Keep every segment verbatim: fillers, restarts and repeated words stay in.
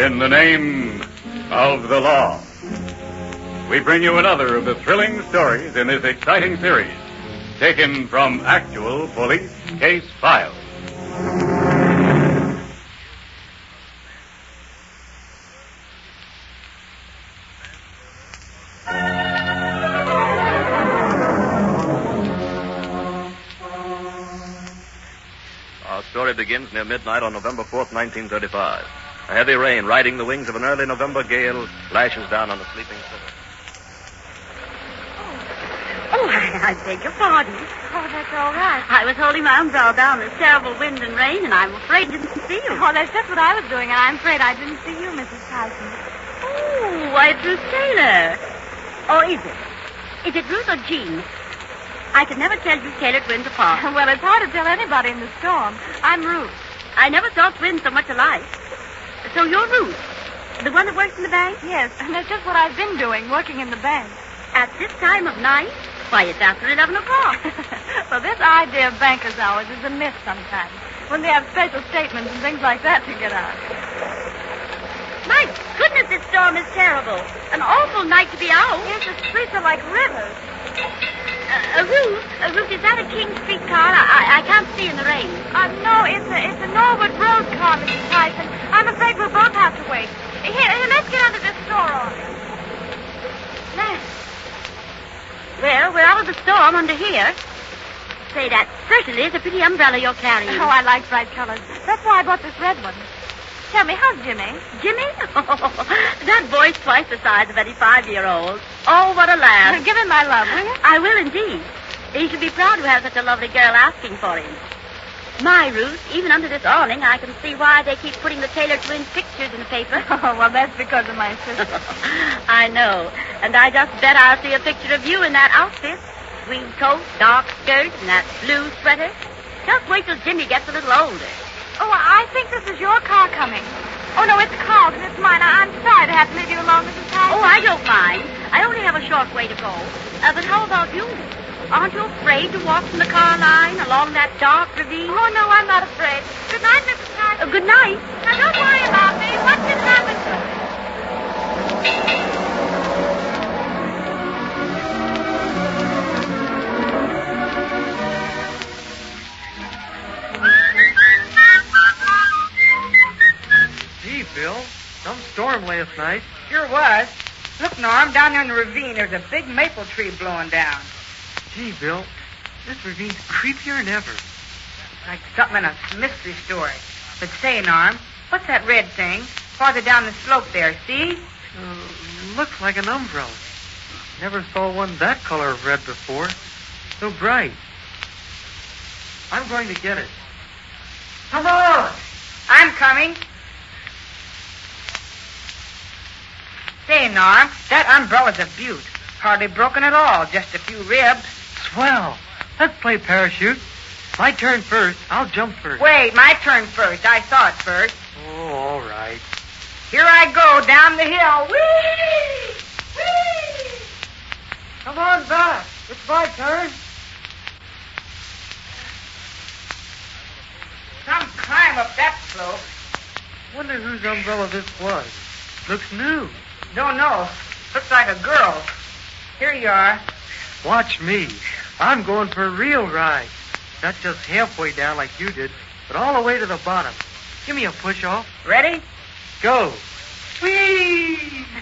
In the name of the law, we bring you another of the thrilling stories in this exciting series, taken from actual police case files. Our story begins near midnight on November fourth, nineteen thirty-five. A heavy rain, riding the wings of an early November gale, lashes down on the sleeping city. Oh, I, I beg your pardon. Oh, that's all right. I was holding my umbrella down in this terrible wind and rain, and I'm afraid I didn't see you. Oh, that's just what I was doing, and I'm afraid I didn't see you, Missus Tyson. Oh, why, it's Ruth Taylor. Or is it? Is it Ruth or Jean? I could never tell you Taylor twins apart. Well, it's hard to tell anybody in the storm. I'm Ruth. I never saw twins so much alike. So you're Ruth, the one that works in the bank? Yes, and that's just what I've been doing, working in the bank. At this time of night? Why, it's after eleven o'clock. Well, this idea of banker's hours is a myth sometimes, when they have special statements and things like that to get out. My goodness, this storm is terrible. An awful night to be out. Yes, the streets are like rivers. Uh, uh, Ruth, uh, Ruth, is that a King Street car? I, I, I can't see in the rain. Uh, no, it's a, it's a Norwood Road car, Missus Tyson. I'm afraid we'll both have to wait. Here, here, let's get under this store on it. There. Well, we're out of the storm under here. Say, that certainly is a pretty umbrella you're carrying. Oh, I like bright colors. That's why I bought this red one. Tell me, how's Jimmy? Jimmy? Oh, that boy's twice the size of any five-year-old. Oh, what a lad. Give him my love, will you? I will indeed. He should be proud to have such a lovely girl asking for him. My, Ruth, even under this awning, I can see why they keep putting the Taylor twins' pictures in the paper. Oh, well, that's because of my sister. I know. And I just bet I'll see a picture of you in that outfit. Green coat, dark skirt, and that blue sweater. Just wait till Jimmy gets a little older. Oh, I think this is your car coming. Oh, no, it's Carl's and it's mine. I- I'm sorry to have to leave you alone, Missus Tyson. Oh, I don't mind. I only have a short way to go. Uh, but how about you? Aren't you afraid to walk from the car line along that dark ravine? Oh, no, I'm not afraid. Good night, Missus Tyson. Uh, good night. Now, don't worry about me. What did happen to me? Gee, Bill, some storm last night. Sure was. Look, Norm, down there in the ravine, there's a big maple tree blowing down. Gee, Bill, this ravine's creepier than ever. Like something in a mystery story. But say, Norm, what's that red thing? Farther down the slope there, see? Uh, looks like an umbrella. Never saw one that color of red before. So bright. I'm going to get it. Come on! I'm coming. Say, Norm, that umbrella's a beaut. Hardly broken at all, just a few ribs. Swell. Let's play parachute. My turn first. I'll jump first. Wait, my turn first. I saw it first. Oh, all right. Here I go down the hill. Whee! Whee! Come on back. It's my turn. Some climb up that slope. Wonder whose umbrella this was. Looks new. Don't know. Looks like a girl. Here you are. Watch me. I'm going for a real ride. Not just halfway down like you did, but all the way to the bottom. Give me a push-off. Ready? Go. Whee!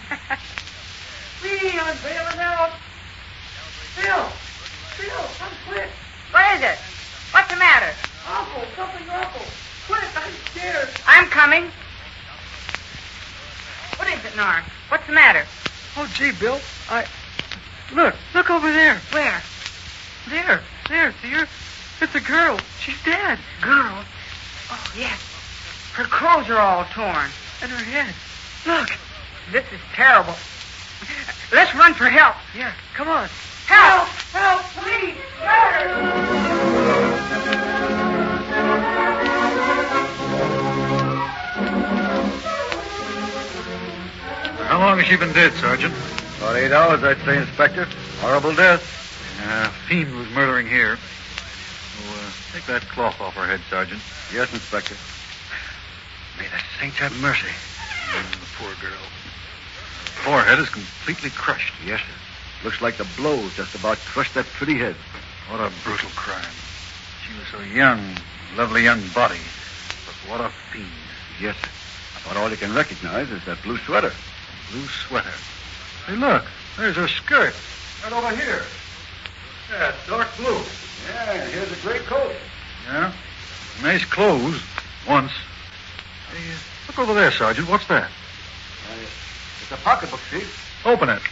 Whee, I'm bailing out. Bill! Bill, come quick. What is it? What's the matter? Awful, something awful. Quick, I'm scared. I'm coming. What is it, Norm? What's the matter? Oh, gee, Bill, I... Look, look over there. Where? There, there, see her? It's a girl. She's dead. Girl? Oh, yes. Her clothes are all torn. And her head. Look. This is terrible. Let's run for help. Yeah, come on. Help! Help, please! Help! How long has she been dead, Sergeant? About eight hours, I'd say, Inspector. Horrible death. Uh, fiend was murdering here. Oh, uh, take that cloth off her head, Sergeant. Yes, Inspector. May the saints have mercy. The poor girl. Forehead is completely crushed. Yes, sir. Looks like the blows just about crushed that pretty head. What a brutal crime. She was so young, lovely young body. But what a fiend. Yes, sir. About all you can recognize is that blue sweater. Blue sweater. Hey, look. There's her skirt. Right over here. Yeah, dark blue. Yeah, and here's a gray coat. Yeah? Nice clothes. Once. Hey, uh, look over there, Sergeant. What's that? Uh, it's a pocketbook, see? Open it.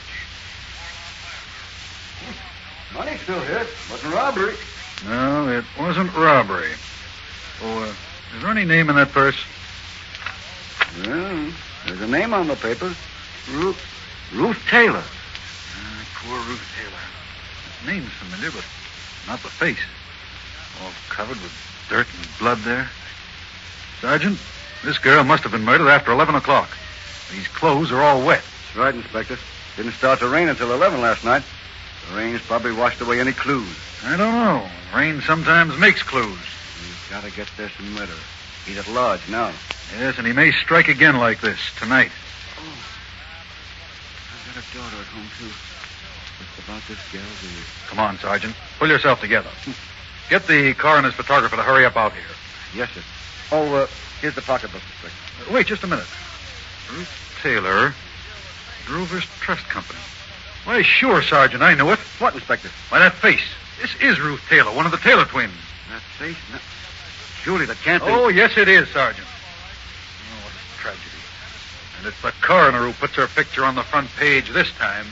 Money's still here. Wasn't robbery. No, it wasn't robbery. Oh, uh, is there any name in that purse? Well, there's a name on the paper. Ruth, Ruth Taylor. Ah, poor Ruth Taylor. The name's familiar, but not the face. All covered with dirt and blood there. Sergeant, this girl must have been murdered after eleven o'clock. These clothes are all wet. That's right, Inspector. Didn't start to rain until eleven last night. The rain's probably washed away any clues. I don't know. Rain sometimes makes clues. We've got to get this murderer. He's at large now. Yes, and he may strike again like this tonight. Oh. I've got a daughter at home, too. What's about this gal? The... Come on, Sergeant. Pull yourself together. Get the coroner's photographer to hurry up out here. Yes, sir. Oh, uh, here's the pocketbook, Inspector. Uh, wait just a minute. Ruth Taylor, Drover's Trust Company. Why, sure, Sergeant, I know it. What, Inspector? Why, that face. This is Ruth Taylor, one of the Taylor twins. That face? No. Surely that can't be... Oh, yes, it is, Sergeant. Oh, what a tragedy. And it's the coroner who puts her picture on the front page this time.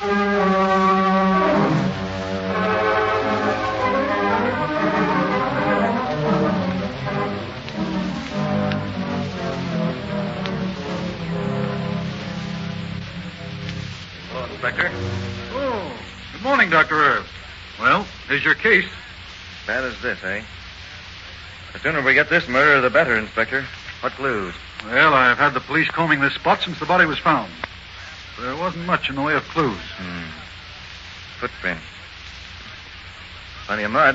Hello, Inspector. Oh, good morning, Doctor Irv. Well, here's your case. Bad as this, eh? The sooner we get this murder, the better, Inspector. What clues? Well, I've had the police combing this spot since the body was found. There wasn't much in the way of clues. Hmm. Footprints. Plenty of mud.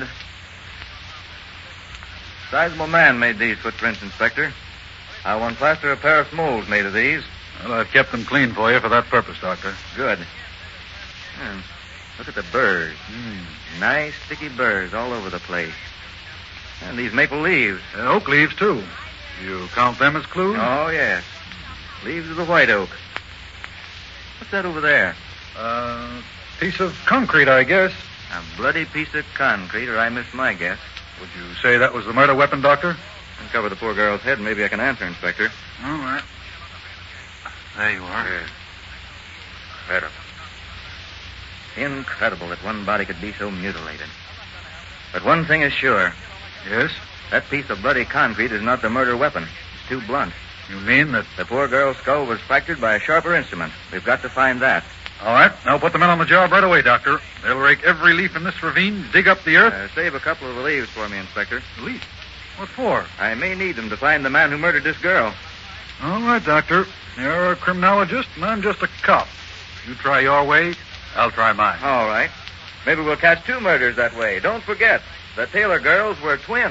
Sizable man made these footprints, Inspector. I want plaster of Paris molds made of these. Well, I've kept them clean for you for that purpose, Doctor. Good. Hmm. Look at the burrs. Mm. Nice, sticky burrs all over the place. And these maple leaves. Uh, oak leaves, too. You count them as clues? Oh, yes. Leaves of the white oak. What's that over there? A uh, piece of concrete, I guess. A bloody piece of concrete, or I missed my guess. Would you say that was the murder weapon, Doctor? Uncover the poor girl's head, and maybe I can answer, Inspector. All right. There you are. Yes. Incredible. Incredible that one body could be so mutilated. But one thing is sure. Yes? That piece of bloody concrete is not the murder weapon. It's too blunt. You mean that... The poor girl's skull was fractured by a sharper instrument. We've got to find that. All right. Now put the men on the job right away, Doctor. They'll rake every leaf in this ravine, dig up the earth. Uh, save a couple of the leaves for me, Inspector. Leaf? What for? I may need them to find the man who murdered this girl. All right, Doctor. You're a criminologist, and I'm just a cop. You try your way, I'll try mine. All right. Maybe we'll catch two murders that way. Don't forget, the Taylor girls were twins.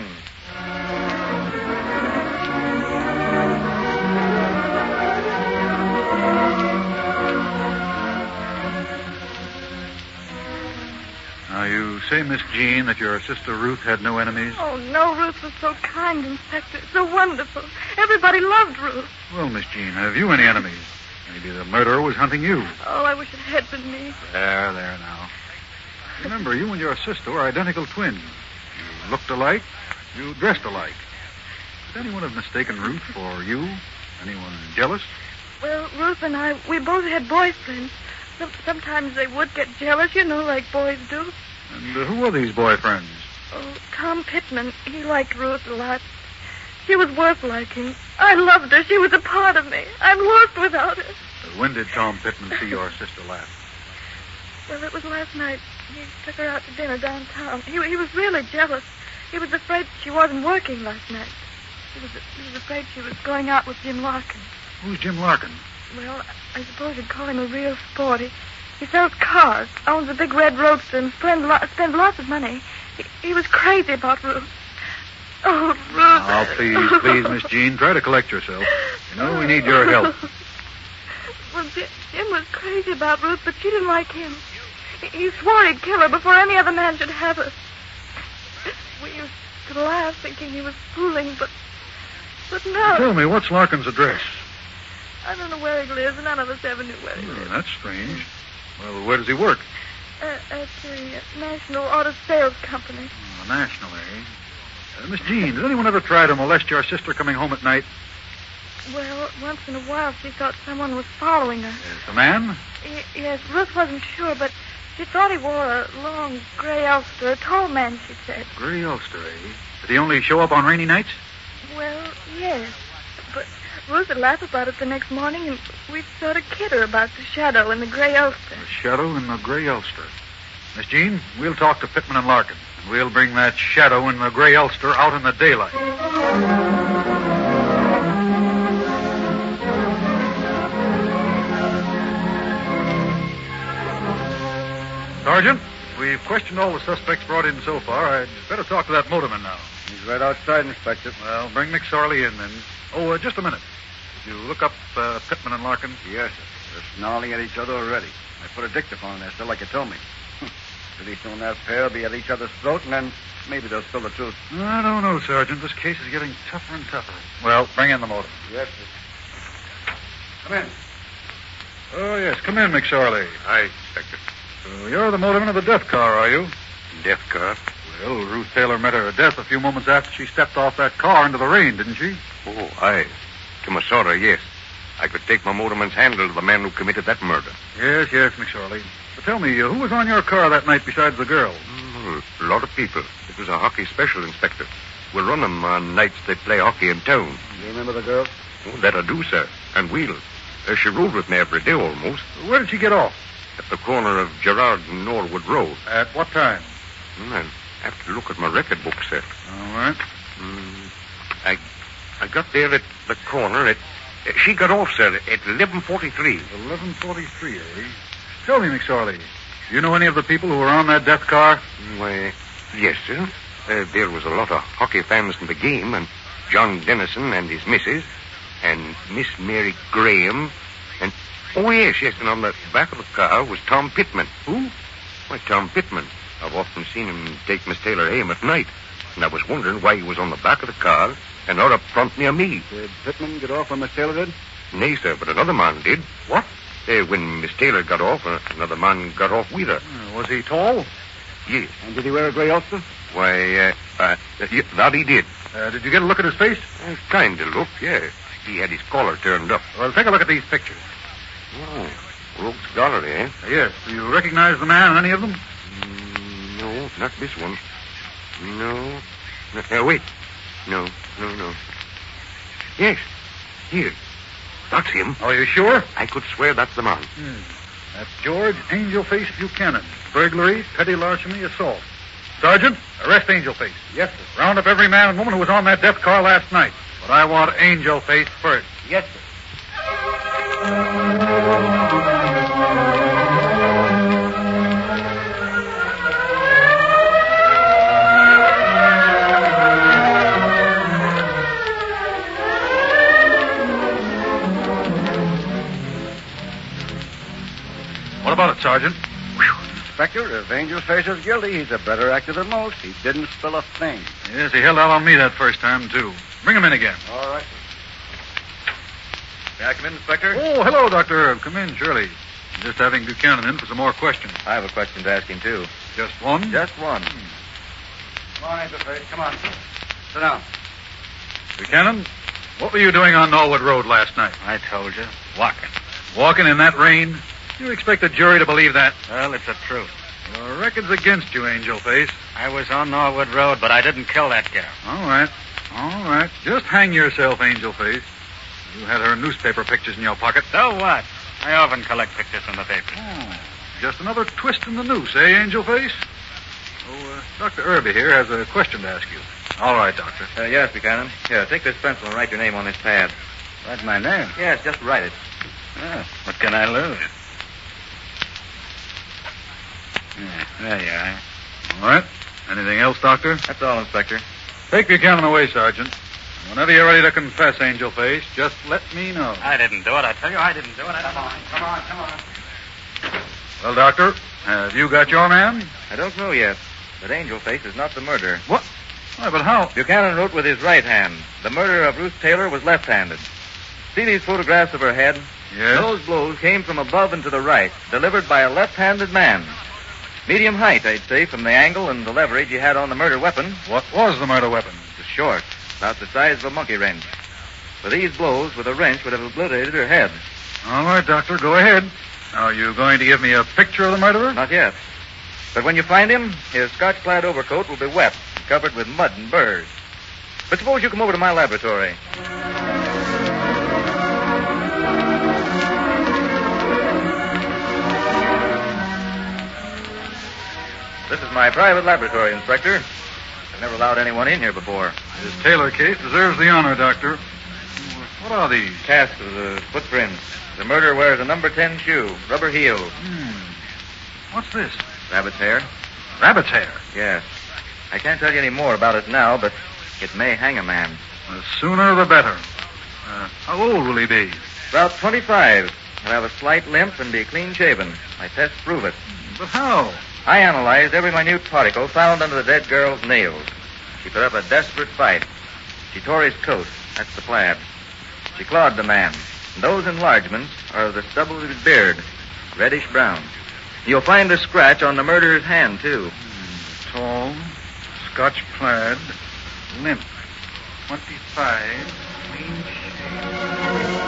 Now, you say, Miss Jean, that your sister Ruth had no enemies? Oh, no, Ruth was so kind, Inspector. So wonderful. Everybody loved Ruth. Well, Miss Jean, have you any enemies? Maybe the murderer was hunting you. Oh, I wish it had been me. There, there now. Remember, you and your sister were identical twins. You looked alike. You dressed alike. Could anyone have mistaken Ruth for you? Anyone jealous? Well, Ruth and I, we both had boyfriends. Some, sometimes they would get jealous, you know, like boys do. And uh, who were these boyfriends? Oh, Tom Pittman. He liked Ruth a lot. She was worth liking. I loved her. She was a part of me. I'm lost without her. Uh, when did Tom Pittman see your sister last? Well, it was last night. He took her out to dinner downtown. He, he was really jealous. He was afraid she wasn't working last night. He was, he was afraid she was going out with Jim Larkin. Who's Jim Larkin? Well, I suppose you'd call him a real sport. He, he sells cars, owns a big red roadster, and spends, lo- spends lots of money. He, he was crazy about Ruth. Oh, Ruth. Oh, please, please, Miss Jean, try to collect yourself. You know, we need your help. Well, Jim, Jim was crazy about Ruth, but she didn't like him. He, he swore he'd kill her before any other man should have her. We used to laugh thinking he was fooling, but... But no. Tell me, what's Larkin's address? I don't know where he lives. None of us ever knew where he Oh, lived. that's strange. Well, where does he work? Uh, at the uh, National Auto Sales Company. Oh, national, eh? Uh, Miss Jean, did anyone ever try to molest your sister coming home at night? Well, once in a while she thought someone was following her. Yes, a man? Y- yes, Ruth wasn't sure, but she thought he wore a long gray ulster. A tall man, she said. Gray Ulster, eh? Did he only show up on rainy nights? Well, yes. But Ruth would laugh about it the next morning, and we'd sort of kid her about the shadow in the gray ulster. The shadow in the gray ulster. Miss Jean, we'll talk to Pittman and Larkin, and we'll bring that shadow in the gray ulster out in the daylight. Sergeant, we've questioned all the suspects brought in so far. I'd better talk to that motorman now. He's right outside, Inspector. Well, bring McSorley in then. Oh, uh, just a minute. Did you look up uh, Pittman and Larkin? Yes, sir. They're snarling at each other already. I put a dictaphone in there, still like you told me. Pretty soon that pair will be at each other's throat, and then maybe they'll spill the truth. I don't know, Sergeant. This case is getting tougher and tougher. Well, bring in the motor. Yes, sir. Come in. Oh, yes. Come in, McSorley. Aye, Inspector. So you're the motorman of the death car, are you? Death car? Well, Ruth Taylor met her death a few moments after she stepped off that car into the rain, didn't she? Oh, aye. To my sorrow, yes. I could take my motorman's handle to the man who committed that murder. Yes, yes, McSorley. But tell me, uh, who was on your car that night besides the girl? Mm, a lot of people. It was a hockey special, Inspector. We run them on nights they play hockey in town. You remember the girl? Oh, that I do, sir. And we'll. Uh, she rode with me every day almost. Where did she get off? At the corner of Gerard and Norwood Road. At what time? Mm, I'll have to look at my record book, sir. All right. Mm, I I got there at the corner at... Uh, she got off, sir, at eleven forty-three. eleven forty-three, eh? Tell me, McSorley, do you know any of the people who were on that death car? Why, yes, sir. Uh, there was a lot of hockey fans in the game, and John Dennison and his missus, and Miss Mary Graham, and... Oh, yes, yes, and on the back of the car was Tom Pittman. Who? Why, Tom Pittman. I've often seen him take Miss Taylor home at night, and I was wondering why he was on the back of the car and not up front near me. Did Pittman get off when Miss Taylor did? Nay, sir, but another man did. What? Uh, when Miss Taylor got off, uh, another man got off with her. Uh, was he tall? Yes. And did he wear a gray ulster? Why, uh, uh, yeah, that he did. Uh, did you get a look at his face? Uh, kind of look, yeah. He had his collar turned up. Well, take a look at these pictures. Oh, Rogue's Gallery, eh? Uh, yes. Do you recognize the man in any of them? Mm, no, not this one. No. no. Uh, wait. No, no, no. Yes. Here. That's him. Are you sure? I could swear that's the man. Hmm. That's George Angelface Buchanan. Burglary, petty larceny, assault. Sergeant, arrest Angelface. Yes, sir. Round up every man and woman who was on that death car last night. But I want Angelface first. Yes, sir. What about it, Sergeant? Inspector, if Angelface is guilty, he's a better actor than most. He didn't spill a thing. Yes, he held out on me that first time, too. Bring him in again. All right. May I come in, Inspector? Oh, hello, Doctor. Come in, Shirley. I'm just having Buchanan in for some more questions. I have a question to ask him, too. Just one? Just one. Come on, Angelface. Come on. Sit down. Buchanan, what were you doing on Norwood Road last night? I told you. Walking. Walking in that rain? You expect the jury to believe that? Well, it's the truth. Your record's against you, Angelface. I was on Norwood Road, but I didn't kill that girl. All right. All right. Just hang yourself, Angelface. You had her newspaper pictures in your pocket. So what? I often collect pictures from the paper. Oh, just another twist in the noose, eh, Angelface? Oh, uh, Doctor Irby here has a question to ask you. All right, Doctor. Uh, yes, Buchanan. Here, take this pencil and write your name on this pad. What's my name? Yes, just write it. Oh, what can I lose? Yeah, there you are. All right. Anything else, Doctor? That's all, Inspector. Take Buchanan away, Sergeant. Whenever you're ready to confess, Angel Face, just let me know. I didn't do it. I tell you, I didn't do it. I don't know. Come on, come on. Well, Doctor, have you got your man? I don't know yet, but Angel Face is not the murderer. What? Why, but how? Buchanan wrote with his right hand. The murder of Ruth Taylor was left-handed. See these photographs of her head? Yes. Those blows came from above and to the right, delivered by a left-handed man. Medium height, I'd say, from the angle and the leverage he had on the murder weapon. What was the murder weapon? It was short, about the size of a monkey wrench. For these blows with a wrench would have obliterated her head. All right, Doctor, go ahead. Are you going to give me a picture of the murderer? Not yet. But when you find him, his scotch-clad overcoat will be wet, covered with mud and burrs. But suppose you come over to my laboratory. This is my private laboratory, Inspector. I've never allowed anyone in here before. This Taylor case deserves the honor, Doctor. What are these? Cast of the footprints. The murderer wears a number ten shoe, rubber heel. Hmm. What's this? Rabbit's hair? Rabbit's hair? Yes. I can't tell you any more about it now, but it may hang a man. The sooner the better. Uh, how old will he be? About twenty-five. He'll have a slight limp and be clean-shaven. My tests prove it. But how? I analyzed every minute particle found under the dead girl's nails. She put up a desperate fight. She tore his coat. That's the plaid. She clawed the man. And those enlargements are the stubble of his beard, reddish brown. You'll find a scratch on the murderer's hand, too. Hmm. Tall, Scotch plaid, limp, twenty-five, clean shave.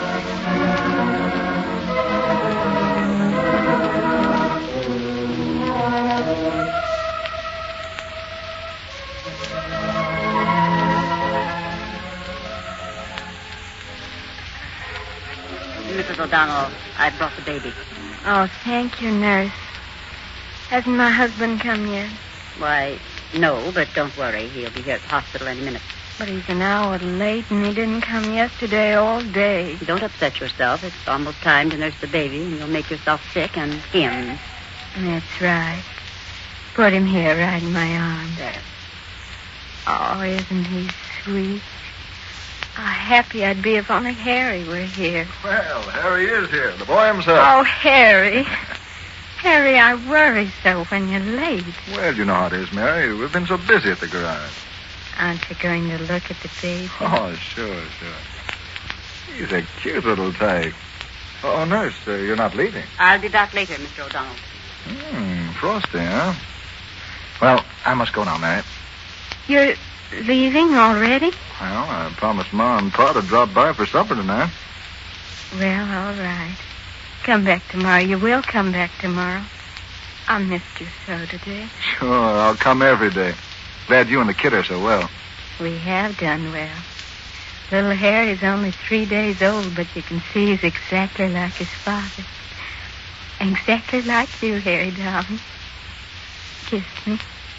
Missus O'Donnell, I brought the baby. Oh, thank you, nurse. Hasn't my husband come yet? Why, no, but don't worry. He'll be here at the hospital any minute. But he's an hour late, and he didn't come yesterday all day. Don't upset yourself. It's almost time to nurse the baby, and you'll make yourself sick and him. That's right. Put him here, right in my arms. There. Oh, isn't he sweet? How happy I'd be if only Harry were here. Well, Harry is here, the boy himself. Oh, Harry. Harry, I worry so when you're late. Well, you know how it is, Mary. We've been so busy at the garage. Aren't you going to look at the baby? Oh, sure, sure. He's a cute little tyke. Oh, nurse, uh, you're not leaving. I'll be back later, Mister O'Donnell. Hmm, frosty, huh? Well, I must go now, Mary. You're leaving already? Well, I promised Ma and Pa to drop by for supper tonight. Well, all right. Come back tomorrow. You will come back tomorrow. I missed you so today. Sure, I'll come every day. Glad you and the kid are so well. We have done well. Little Harry's only three days old, but you can see he's exactly like his father. Exactly like you, Harry, darling. Kiss me.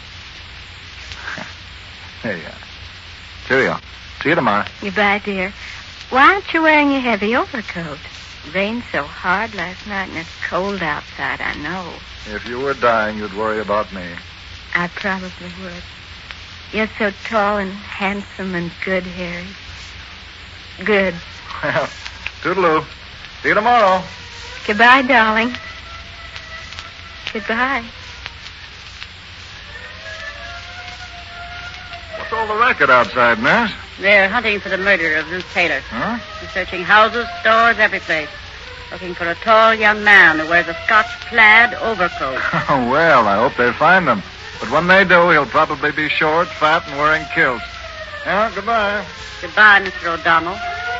There you are. Cheerio. See you tomorrow. Goodbye, dear. Why aren't you wearing your heavy overcoat? It rained so hard last night, and it's cold outside, I know. If you were dying, you'd worry about me. I probably would. You're so tall and handsome and good, Harry. Good. Well, toodaloo. See you tomorrow. Goodbye, darling. Goodbye. What's all the racket outside, nurse? They're hunting for the murderer of Ruth Taylor. Huh? They're searching houses, stores, every place. Looking for a tall young man who wears a Scotch plaid overcoat. Oh, well, I hope they find him. But when they do, he'll probably be short, fat, and wearing kilts. Yeah, goodbye. Goodbye, Mister O'Donnell.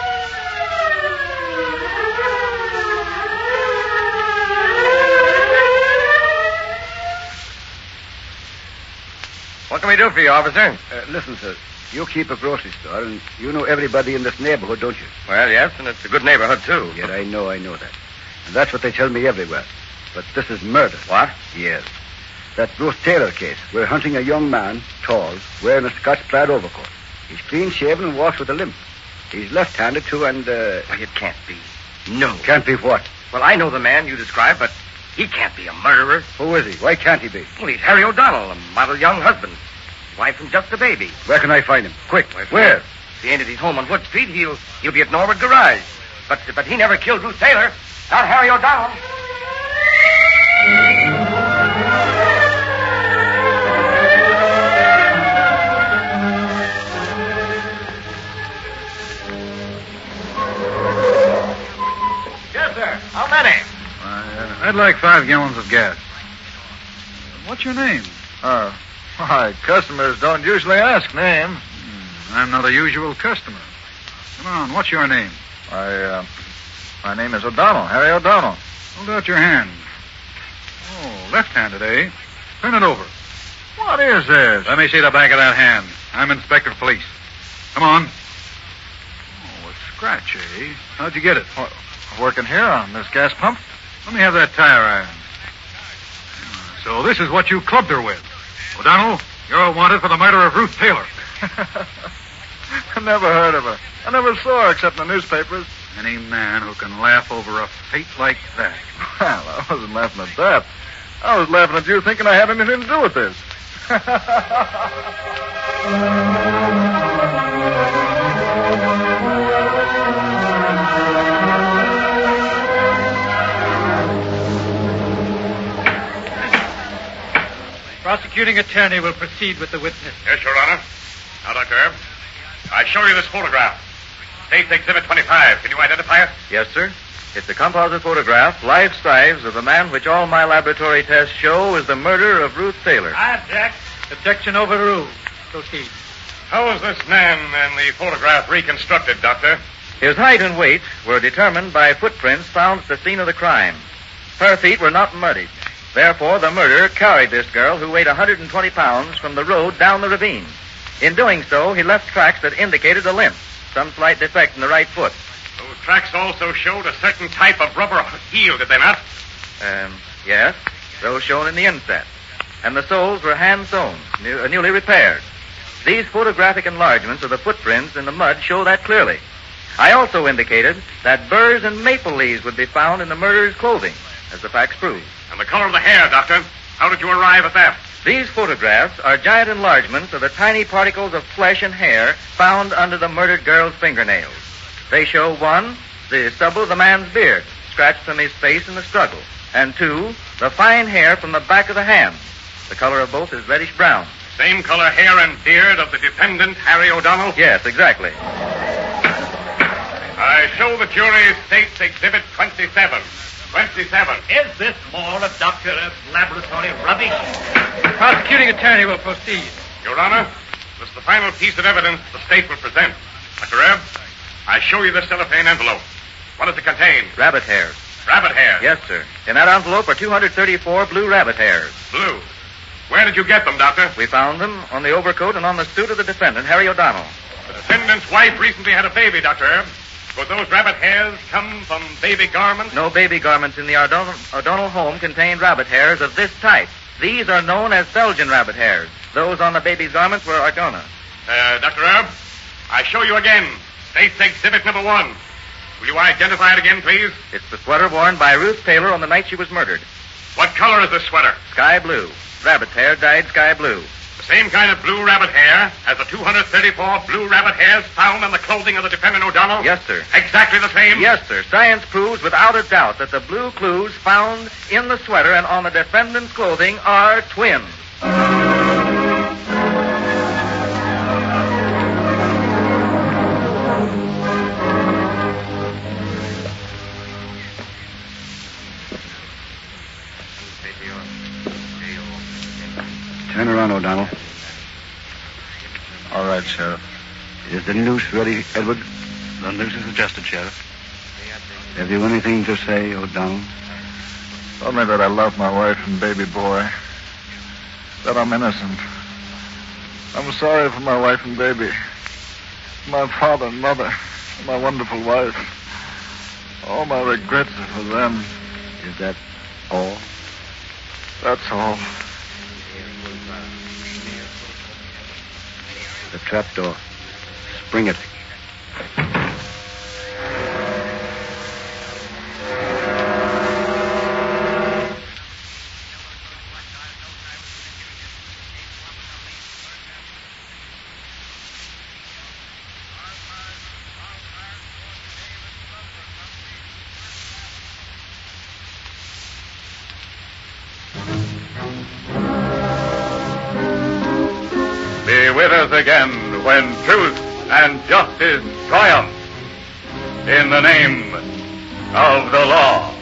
What can we do for you, officer? Uh, listen, sir. You keep a grocery store, and you know everybody in this neighborhood, don't you? Well, yes, and it's a good neighborhood, too. Yeah, I know, I know that. And that's what they tell me everywhere. But this is murder. What? Yes. That Ruth Taylor case. We're hunting a young man, tall, wearing a Scotch plaid overcoat. He's clean-shaven and walks with a limp. He's left-handed, too, and, uh... Why, it can't be. No. Can't be what? Well, I know the man you described, but he can't be a murderer. Who is he? Why can't he be? Well, he's Harry O'Donnell, a model young husband. Wife and just a baby. Where can I find him? Quick. Where? If he ain't at his home on Wood Street, he'll he'll be at Norwood Garage. But but he never killed Ruth Taylor. Not Harry O'Donnell. Yes, sir. How many? Uh, I'd like five gallons of gas. What's your name? Uh, why, customers don't usually ask names. Hmm, I'm not a usual customer. Come on, what's your name? I, uh, my name is O'Donnell, Harry O'Donnell. Hold out your hand. Oh, left-handed, eh? Turn it over. What is this? Let me see the back of that hand. I'm Inspector of Police. Come on. Oh, a scratch, eh? How'd you get it? Well, working here on this gas pump. Let me have that tire iron. So this is what you clubbed her with. O'Donnell, you're wanted for the murder of Ruth Taylor. I never heard of her. I never saw her except in the newspapers. Any man who can laugh over a fate like that. Well, I wasn't laughing at that. I was laughing at you thinking I had anything to do with this. Prosecuting attorney will proceed with the witness. Yes, Your Honor. Now, Doctor Erb, I show you this photograph. State's Exhibit twenty-five. Can you identify it? Yes, sir. It's a composite photograph, life size, of the man which all my laboratory tests show is the murderer of Ruth Taylor. I object. Objection overruled. Proceed. How was this man in the photograph reconstructed, Doctor? His height and weight were determined by footprints found at the scene of the crime. Her feet were not muddied. Therefore, the murderer carried this girl, who weighed one hundred twenty pounds, from the road down the ravine. In doing so, he left tracks that indicated a limp, some slight defect in the right foot. Those tracks also showed a certain type of rubber heel, did they not? Um, yes, those shown in the inset. And the soles were hand-sewn, new, uh, newly repaired. These photographic enlargements of the footprints in the mud show that clearly. I also indicated that burrs and maple leaves would be found in the murderer's clothing, as the facts prove. And the color of the hair, Doctor. How did you arrive at that? These photographs are giant enlargements of the tiny particles of flesh and hair found under the murdered girl's fingernails. They show, one, the stubble of the man's beard, scratched from his face in the struggle, and two, the fine hair from the back of the hand. The color of both is reddish-brown. Same color hair and beard of the defendant, Harry O'Donnell? Yes, exactly. I show the jury State's Exhibit twenty-seven. twenty-seven. Is this more of Doctor Erb's laboratory rubbish? The prosecuting attorney will proceed. Your Honor, this is the final piece of evidence the State will present. Doctor Erb, I show you this cellophane envelope. What does it contain? Rabbit hairs. Rabbit hairs? Yes, sir. In that envelope are two hundred thirty-four blue rabbit hairs. Blue? Where did you get them, Doctor? We found them on the overcoat and on the suit of the defendant, Harry O'Donnell. The defendant's wife recently had a baby, Doctor Erb. Would those rabbit hairs come from baby garments? No baby garments in the O'Donnell, O'Donnell home contained rabbit hairs of this type. These are known as Belgian rabbit hairs. Those on the baby's garments were Argona. Uh, Doctor Erb, I show you again. State's Exhibit number one. Will you identify it again, please? It's the sweater worn by Ruth Taylor on the night she was murdered. What color is this sweater? Sky blue. Rabbit hair dyed sky blue. The same kind of blue rabbit hair as the two hundred thirty-four blue rabbit hairs found on the clothing of the defendant O'Donnell? Yes, sir. Exactly the same? Yes, sir. Science proves without a doubt that the blue clues found in the sweater and on the defendant's clothing are twins. Turn around, O'Donnell. All right, Sheriff. Is the noose ready, Edward? The noose is adjusted, Sheriff. Have you anything to say, O'Donnell? Only that I love my wife and baby boy. That I'm innocent. I'm sorry for my wife and baby. My father and mother. And my wonderful wife. All my regrets are for them. Is that all? That's all. The trapdoor. Spring it. Be with us again when truth and justice triumph in the name of the law.